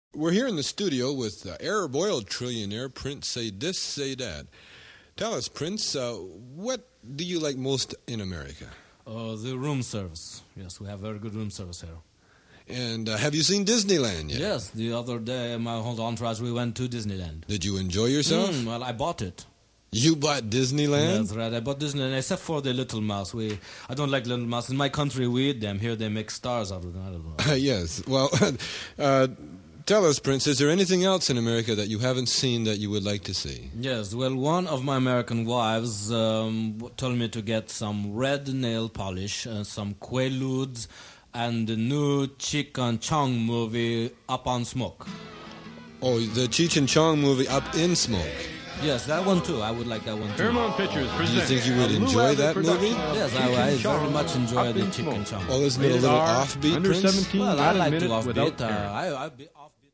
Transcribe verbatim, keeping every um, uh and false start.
We're here in the studio with uh, Arab oil trillionaire Prince Say This, Say That. Tell us, Prince, uh, what do you like most in America? Uh, the room service. Yes, we have very good room service here. And uh, have you seen Disneyland yet? Yes, the other day, my whole entourage, we went to Disneyland. Did you enjoy yourself? Mm, well, I bought it. You bought Disneyland? That's right, I bought Disneyland, except for the little mouse. We, I don't like little mouse. In my country, we eat them. Here, they make stars out of them. I don't know. Yes. Well, uh, tell us, Prince, is there anything else in America that you haven't seen that you would like to see? Yes, well, one of my American wives um, told me to get some red nail polish, uh, some Quaaludes, and the new Cheech and Chong movie, Up on Smoke. Oh, the Cheech and Chong movie, Up in Smoke. Yes, that one too. I would like that one too. Paramount Pictures presents. Do you think you would enjoy that movie? Yes, I, I very much enjoy the Cheech and Chong. Oh, isn't it a little offbeat, Under Prince? seventeen, Well, I not like to admitted offbeat. without Uh, parent. I, I be offbeat.